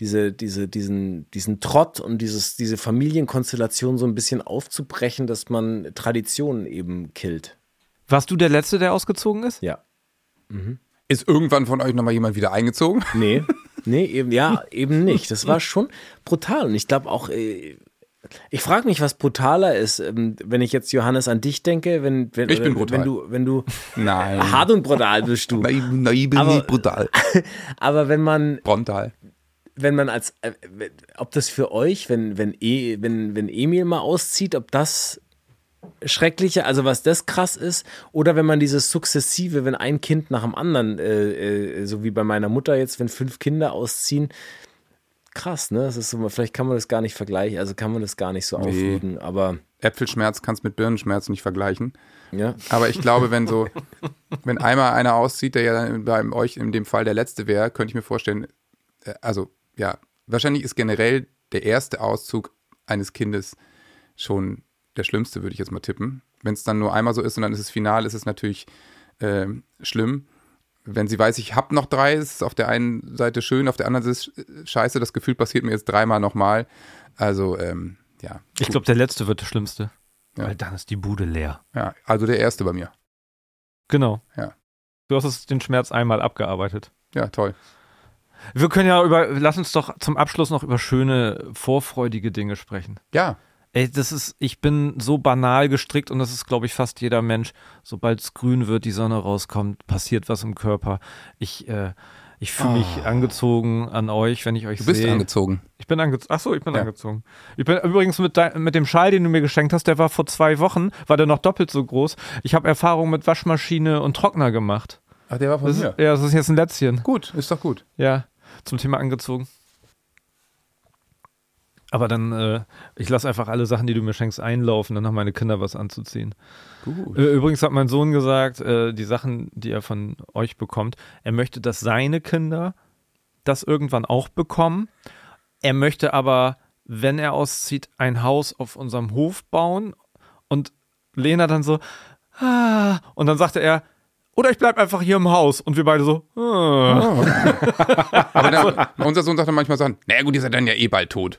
Trott und diese Familienkonstellation so ein bisschen aufzubrechen, dass man Traditionen eben killt. Warst du der Letzte, der ausgezogen ist? Ja. Mhm. Ist irgendwann von euch nochmal jemand wieder eingezogen? Nee, eben nicht. Das war schon brutal. Und ich glaube auch, ich frage mich, was brutaler ist, wenn ich jetzt, Johannes, an dich denke. Ich bin brutal. Wenn du Nein. hart und brutal bist du. Nein, ich bin nicht brutal. Aber wenn man Frontal. Wenn man ob das für euch, wenn Emil mal auszieht, ob das schrecklicher, also was das krass ist, oder wenn man dieses sukzessive, wenn ein Kind nach dem anderen, so wie bei meiner Mutter jetzt, wenn 5 Kinder ausziehen, krass, ne? Das ist so, vielleicht kann man das gar nicht vergleichen, also kann man das gar nicht so aufwiegen, aber Äpfelschmerz kannst mit Birnenschmerz nicht vergleichen. Ja. Aber ich glaube, wenn einmal einer auszieht, der ja dann bei euch in dem Fall der Letzte wäre, könnte ich mir vorstellen, also ja, wahrscheinlich ist generell der erste Auszug eines Kindes schon der schlimmste, würde ich jetzt mal tippen. Wenn es dann nur einmal so ist und dann ist es final, ist es natürlich schlimm. Wenn sie weiß, ich habe noch 3, ist es auf der einen Seite schön, auf der anderen Seite ist es scheiße. Das Gefühl passiert mir jetzt 3-mal nochmal. Also, ja. Ich glaube, der letzte wird der schlimmste. Ja. Weil dann ist die Bude leer. Ja, also der erste bei mir. Genau. Ja. Du hast den Schmerz einmal abgearbeitet. Ja, toll. Wir können lass uns doch zum Abschluss noch über schöne, vorfreudige Dinge sprechen. Ja. Ey, ich bin so banal gestrickt und das ist, glaube ich, fast jeder Mensch. Sobald es grün wird, die Sonne rauskommt, passiert was im Körper. Ich fühle mich angezogen an euch, wenn ich euch sehe. Du bist angezogen. Ich bin angezogen. Achso, ich bin angezogen. Ich bin übrigens mit dem Schal, den du mir geschenkt hast, der war vor 2 Wochen, war der noch doppelt so groß. Ich habe Erfahrung mit Waschmaschine und Trockner gemacht. Ach, der war von mir? Ja, das ist jetzt ein Lätzchen. Gut, ist doch gut. Ja, zum Thema angezogen. Aber dann, ich lasse einfach alle Sachen, die du mir schenkst, einlaufen, dann haben meine Kinder was anzuziehen. Gut. Übrigens hat mein Sohn gesagt, die Sachen, die er von euch bekommt, er möchte, dass seine Kinder das irgendwann auch bekommen. Er möchte aber, wenn er auszieht, ein Haus auf unserem Hof bauen. Und Lena dann so, und dann sagte er, oder ich bleib einfach hier im Haus. Und wir beide so, Aber unser Sohn sagt dann manchmal Sachen, naja gut, ihr seid dann ja eh bald tot.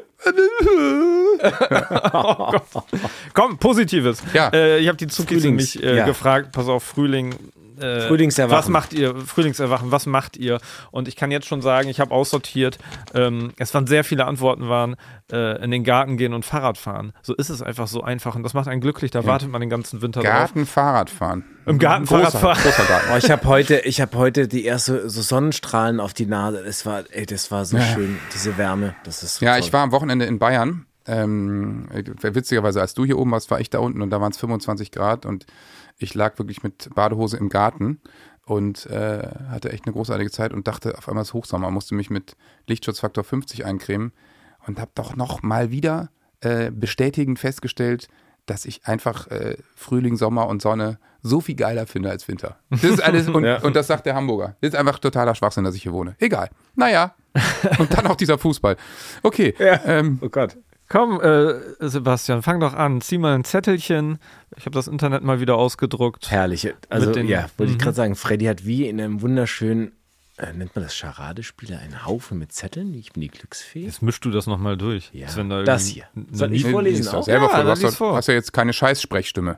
Oh Gott. Komm, Positives. Ja. Ich habe die Zuckis nämlich gefragt, pass auf, Frühling. Frühlingserwachen. Was macht ihr? Frühlingserwachen, was macht ihr? Und ich kann jetzt schon sagen, ich habe aussortiert. Es waren sehr viele Antworten, in den Garten gehen und Fahrrad fahren. So ist es einfach so einfach und das macht einen glücklich, da wartet man den ganzen Winter Garten, drauf. Fahrrad fahren. Im Garten Fahrrad fahren. Großer Garten. Oh, ich habe heute die erste so Sonnenstrahlen auf die Nase. Das war so schön, diese Wärme. Das ist so toll. Ich war am Wochenende in Bayern. Witzigerweise, als du hier oben warst, war ich da unten und da waren es 25 Grad und ich lag wirklich mit Badehose im Garten und hatte echt eine großartige Zeit und dachte, auf einmal ist Hochsommer, musste mich mit Lichtschutzfaktor 50 eincremen und habe doch noch mal wieder bestätigend festgestellt, dass ich einfach Frühling, Sommer und Sonne so viel geiler finde als Winter. Das ist alles, und das sagt der Hamburger. Das ist einfach totaler Schwachsinn, dass ich hier wohne. Egal. Naja. Und dann auch dieser Fußball. Okay. Ja. Oh Gott. Komm, Sebastian, fang doch an. Zieh mal ein Zettelchen. Ich habe das Internet mal wieder ausgedruckt. Herrlich. Also wollte ich gerade sagen, Freddy hat wie in einem wunderschönen nennt man das Charadespiele, ein Haufen mit Zetteln? Ich bin die Glücksfee. Jetzt mischst du das nochmal durch. Ja, Sven, da das hier. Soll ich vorlesen Lies doch auch? selber vor. Ja, Du lies vor. hast ja jetzt keine Scheiß-Sprechstimme.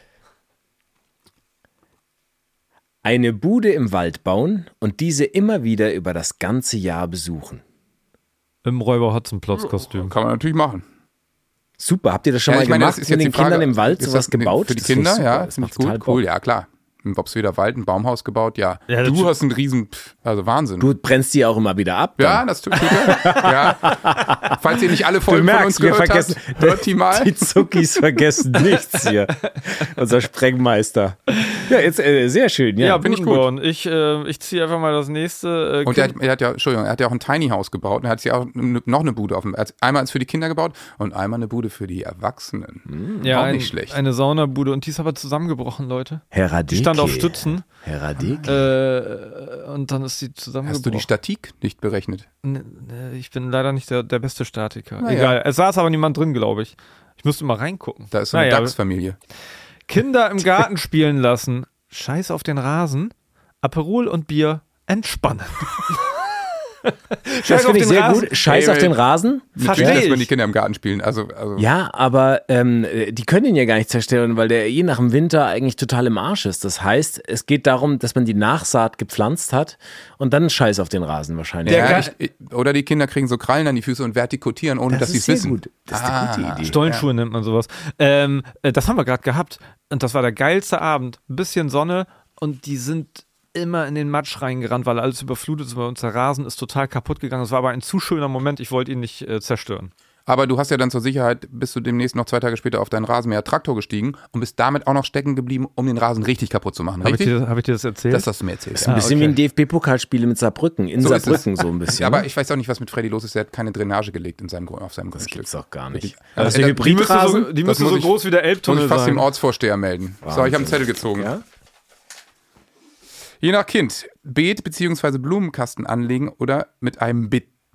Eine Bude im Wald bauen und diese immer wieder über das ganze Jahr besuchen. Im Räuber-Hotzenplotz-Kostüm. Kann man natürlich machen. Super, habt ihr das schon mal ich meine, gemacht? das ist Mit jetzt den die Frage, Kindern im Wald ist sowas das gebaut? Für die Das finde Kinder, ich super. ja, Das finde macht ich total gut, Bock. cool, ja klar. Im Wopsweder Wald ein Baumhaus gebaut, ja. Ja, Du das- hast einen riesen, also Wahnsinn. Du brennst die auch immer wieder ab. ja, dann. das tut er. Ja. Falls ihr nicht alle Folgen von uns wir gehört vergessen, habt, hört die mal. Die Zuckis vergessen nichts hier. Unser Sprengmeister. Ja, jetzt sehr schön. Ja, Ja, finde ich Budenborn. Ich ziehe einfach mal das nächste. Und er hat ja auch ein Tiny House gebaut. Und er hat sich auch noch eine Bude auf dem. Einmal ist für die Kinder gebaut und einmal eine Bude für die Erwachsenen. ja, auch nicht schlecht. Eine Saunabude. Und die ist aber zusammengebrochen, Leute. Herr Radeke. Die stand auf Stützen. Herr Radeke. Und dann ist die zusammengebrochen. Hast du die Statik nicht berechnet? Ich bin leider nicht der beste Statiker. Naja. Egal. Es saß aber niemand drin, glaube ich. Ich musste mal reingucken. Da ist so eine Naja, DAX-Familie. Kinder im Garten spielen lassen. Scheiß auf den Rasen. Aperol und Bier entspannen. Das finde ich sehr gut. Scheiß Ey, auf den Rasen. Natürlich Versteh lässt man ich. die Kinder im Garten spielen. Also Ja, aber die können ihn ja gar nicht zerstören, weil der je nach dem Winter eigentlich total im Arsch ist. Das heißt, es geht darum, dass man die Nachsaat gepflanzt hat und dann Scheiß auf den Rasen wahrscheinlich. ja, oder die Kinder kriegen so Krallen an die Füße und vertikutieren, ohne dass sie es sehr wissen. gut. Das ist eine gute Idee. Stollenschuhe nennt man sowas. Das haben wir gerade gehabt. Und das war der geilste Abend. Ein bisschen Sonne und die sind immer in den Matsch reingerannt, weil alles überflutet ist, weil unser Rasen ist total kaputt gegangen. Es war aber ein zu schöner Moment, ich wollte ihn nicht zerstören. Aber du hast ja dann zur Sicherheit, bist du demnächst noch 2 Tage später auf deinen Rasenmäher-Traktor gestiegen und bist damit auch noch stecken geblieben, um den Rasen richtig kaputt zu machen. Habe ich, Richtig? hab ich dir das erzählt? Das hast du mir erzählt. Ein bisschen okay. wie ein DFB-Pokalspiel mit Saarbrücken. In So ist Saarbrücken es. so ein bisschen. Ja, aber ne? ich weiß auch nicht, was mit Freddy los ist. Er hat keine Drainage gelegt auf seinem Das Grundstück. gibt's doch gar nicht. Wirklich. Das ist Also, der die müsste Hybridrasen. so, die Das müsste muss so ich- groß wie der Muss ich Elbtunnel fast dem sein. Ortsvorsteher melden. So, ich habe einen Zettel gezogen. Ja? Je nach Kind, Beet- bzw. Blumenkasten anlegen oder mit einem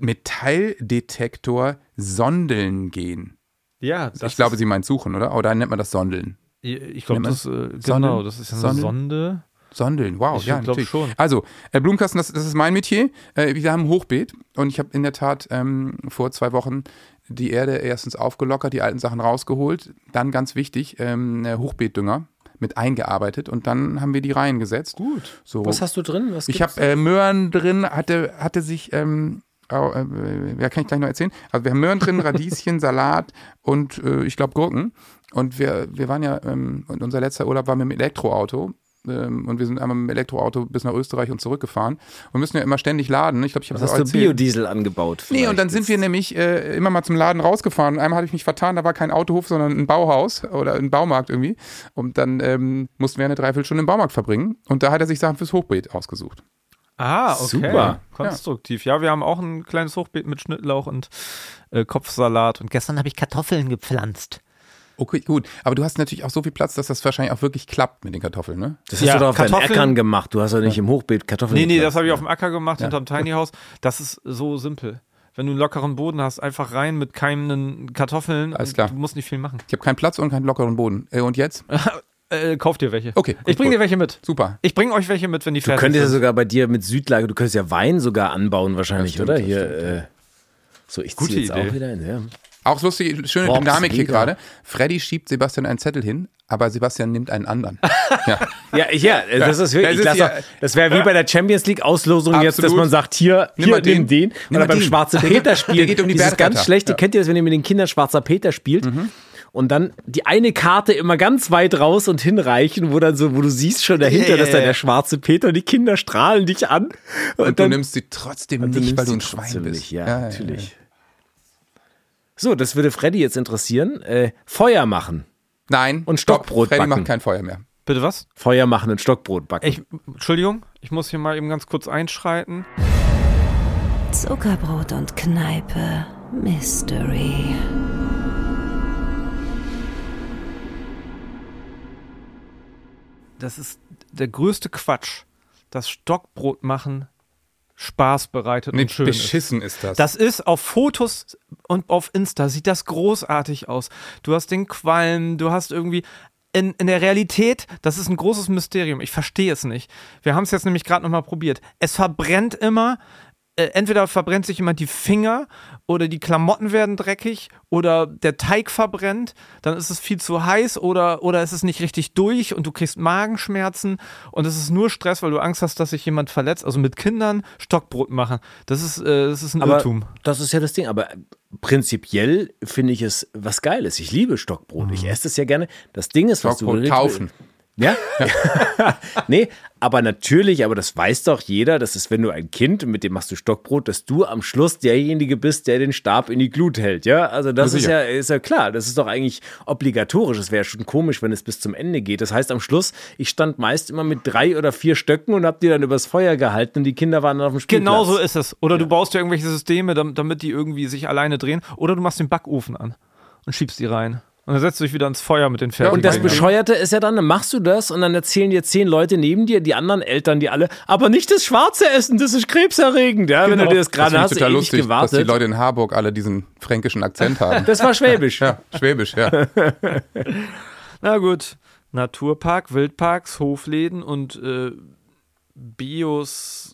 Metalldetektor sondeln gehen. Ja, Ich glaube, sie meint suchen, oder? Oder nennt man das Sondeln? ich glaube, nennt man das Sondeln? genau, das ist ja eine Sondeln? Sonde. Sondeln, wow, Ich ja, glaub natürlich. schon. Also, Blumenkasten, das ist mein Metier. Wir haben ein Hochbeet und ich habe in der Tat vor 2 Wochen die Erde erstens aufgelockert, die alten Sachen rausgeholt. Dann ganz wichtig, Hochbeetdünger mit eingearbeitet und dann haben wir die Reihen gesetzt. Gut. So. Was hast du drin? Was Ich gibt's? habe Möhren drin, hatte sich, ja, kann ich gleich noch erzählen. Also wir haben Möhren drin, Radieschen, Salat und ich glaube Gurken. Und wir waren ja, und unser letzter Urlaub war mit dem Elektroauto. Und wir sind einmal mit dem Elektroauto bis nach Österreich und zurückgefahren und müssen ja immer ständig laden. Ich glaube, ich habe Was das hast du Biodiesel angebaut? Nee, und dann sind wir nämlich immer mal zum Laden rausgefahren. Einmal hatte ich mich vertan, da war kein Autohof, sondern ein Bauhaus oder ein Baumarkt irgendwie. Und dann mussten wir eine Dreiviertelstunde im Baumarkt verbringen. Und da hat er sich Sachen fürs Hochbeet ausgesucht. Ah, okay. Super. Konstruktiv. Ja, wir haben auch ein kleines Hochbeet mit Schnittlauch und Kopfsalat. Und gestern habe ich Kartoffeln gepflanzt. Okay, gut. Aber du hast natürlich auch so viel Platz, dass das wahrscheinlich auch wirklich klappt mit den Kartoffeln, ne? Das hast Ja, du doch auf deinen Kartoffeln- Äckern gemacht. Du hast doch nicht im Hochbeet Kartoffeln Nee, das gepflanzt. habe ich auf dem Acker gemacht, hinterm Tiny House. Das ist so simpel. Wenn du einen lockeren Boden hast, einfach rein mit keimenden Kartoffeln. Alles und klar. Du musst nicht viel machen. Ich habe keinen Platz und keinen lockeren Boden. Und jetzt? Kauf dir welche. Okay, gut, Ich bringe dir welche mit. Super. Ich bringe euch welche mit, wenn die Du fertig könntest ja sind. sogar bei dir mit Südlage, du könntest ja Wein sogar anbauen wahrscheinlich, Das stimmt, oder? das Hier, stimmt, so, ich Gute ziehe jetzt Idee. auch wieder ein. Ja. Auch lustig, schöne Boah, Dynamik hier mega. gerade. Freddy schiebt Sebastian einen Zettel hin, aber Sebastian nimmt einen anderen. Ja. Das ist wirklich, Das ist ja- das wäre wie bei der Champions League Auslosung jetzt, dass Absolut. man sagt, hier Nimm mal nimm den. Nimm Oder mal beim den. Schwarze Der Peter geht- spielen. der geht um die Dieses Bergretter. ganz schlechte, Ja. kennt ihr das, wenn ihr mit den Kindern Schwarzer Peter spielt? Und dann die eine Karte immer ganz weit raus und hinreichen, wo du siehst schon dahinter, dass da der schwarze Peter und die Kinder strahlen dich an. Und du nimmst sie trotzdem und du nicht, weil nimmst du ein sie Schwein trotzdem bist. nicht. Ja, natürlich. So, das würde Freddy jetzt interessieren. Feuer machen. Nein. Und stopp. Stockbrot Freddy backen. macht kein Feuer mehr. Bitte was? Feuer machen und Stockbrot backen. Entschuldigung, ich muss hier mal eben ganz kurz einschreiten. Zuckerbrot und Kneipe Mystery. Das ist der größte Quatsch, dass Stockbrot machen Spaß bereitet und Nicht schön ist. beschissen ist das. Das ist auf Fotos und auf Insta sieht das großartig aus. Du hast den Qualm, du hast irgendwie in der Realität, das ist ein großes Mysterium. Ich verstehe es nicht. Wir haben es jetzt nämlich gerade nochmal probiert. Es verbrennt immer. Entweder verbrennt sich immer die Finger oder die Klamotten werden dreckig oder der Teig verbrennt, dann ist es viel zu heiß oder es ist nicht richtig durch und du kriegst Magenschmerzen und es ist nur Stress, weil du Angst hast, dass sich jemand verletzt. Also mit Kindern Stockbrot machen, das ist ein Irrtum. Das ist ja das Ding, aber prinzipiell finde ich es was Geiles. Ich liebe Stockbrot, ich esse es ja gerne. Das Ding ist, was Stockbrot kaufen. Ja? Nee, aber natürlich, aber das weiß doch jeder, das ist, wenn du ein Kind, mit dem machst du Stockbrot, dass du am Schluss derjenige bist, der den Stab in die Glut hält, ja? Also das ist ja klar, das ist doch eigentlich obligatorisch. Es wäre schon komisch, wenn es bis zum Ende geht. Das heißt, am Schluss, ich stand meist immer mit 3 oder 4 Stöcken und hab die dann übers Feuer gehalten und die Kinder waren dann auf dem Spielplatz. Genau so ist es. Oder du baust dir irgendwelche Systeme, damit die irgendwie sich alleine drehen. Oder du machst den Backofen an und schiebst die rein. Und dann setzt du dich wieder ins Feuer mit den fertigen. Und das Bescheuerte ist ja dann machst du das und dann erzählen dir 10 Leute neben dir, die anderen Eltern, die alle, aber nicht das Schwarze essen, das ist krebserregend. Ja, wenn du dir das gerade hast, total lustig, gewartet. dass die Leute in Harburg alle diesen fränkischen Akzent haben. Das war Schwäbisch. Ja, Schwäbisch, ja. Na gut, Naturpark, Wildparks, Hofläden und Bio,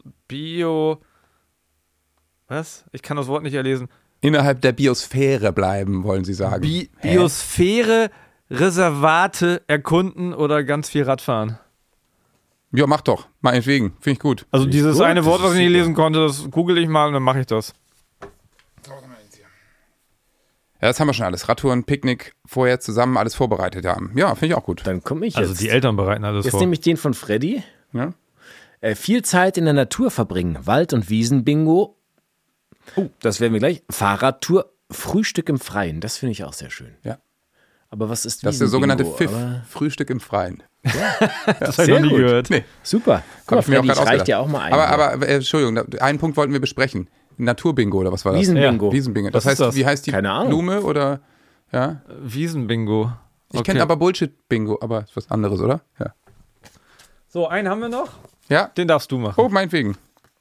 was? Ich kann das Wort nicht erlesen. Innerhalb der Biosphäre bleiben, wollen Sie sagen. Biosphäre, Reservate erkunden oder ganz viel Radfahren. Ja, mach doch. Meinetwegen. Finde ich gut. Also dieses gut, eine Wort, was ich nicht lesen konnte, das google ich mal und dann mache ich das. Ja, das haben wir schon alles. Radtouren, Picknick, vorher zusammen alles vorbereitet haben. Ja, finde ich auch gut. Dann komme ich jetzt. Also die Eltern bereiten alles Jetzt vor. nehme ich den von Freddy. Ja? Viel Zeit in der Natur verbringen. Wald- und Wiesen-Bingo. Das werden wir gleich. Fahrradtour, Frühstück im Freien. Das finde ich auch sehr schön. Ja. Aber was ist Das ist der sogenannte Wiesen-Bingo? Pfiff. Frühstück im Freien. Das habe ich noch nie gehört. Nee. Super. Guck mal, Ich mir auch Freddy, ich gerade reich ausgedacht. dir auch mal ein. Aber Entschuldigung, einen Punkt wollten wir besprechen. Naturbingo oder was war das? Wiesen-Bingo. Ja. Wiesenbingo. Das Was heißt, ist das? wie heißt die Keine Ahnung. Blume oder? Ja. Wiesenbingo. Ich kenne aber Bullshit-Bingo, aber ist was anderes, oder? Ja. So, einen haben wir noch. Ja. Den darfst du machen. Oh, meinetwegen.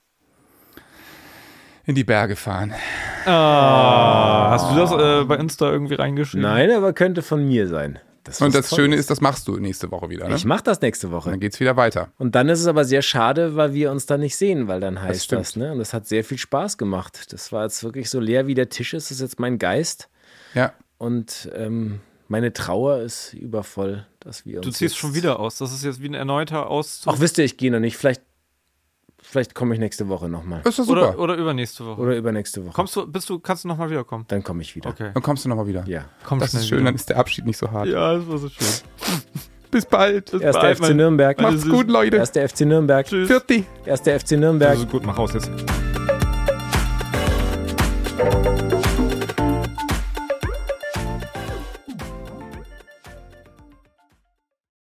In die Berge fahren. Hast du das bei Insta irgendwie reingeschrieben? Nein, aber könnte von mir sein. Und das Schöne ist, das machst du nächste Woche wieder. Ne? Ich mache das nächste Woche. Dann geht's wieder weiter. Und dann ist es aber sehr schade, weil wir uns da nicht sehen, weil dann heißt stimmt. das, ne? Und das hat sehr viel Spaß gemacht. Das war jetzt wirklich so leer wie der Tisch ist, das ist jetzt mein Geist. Ja. Und meine Trauer ist übervoll, dass wir uns. Du ziehst jetzt schon wieder aus. Das ist jetzt wie ein erneuter Auszug. Ach, wisst ihr, ich gehe noch nicht. Vielleicht komme ich nächste Woche nochmal. Ist doch super. Oder übernächste Woche. Oder übernächste Woche. Kannst du nochmal wiederkommen? Dann komme ich wieder. Okay. Dann kommst du nochmal wieder. Ja. Komm Das schnell ist schön, wieder. dann ist der Abschied nicht so hart. Ja, das war so schön. Bis bald. Bis Erster bald, FC Nürnberg. Macht's gut, Leute. Erster FC Nürnberg. Tschüss. Vierti. Erster FC Nürnberg. Das ist gut, mach raus jetzt.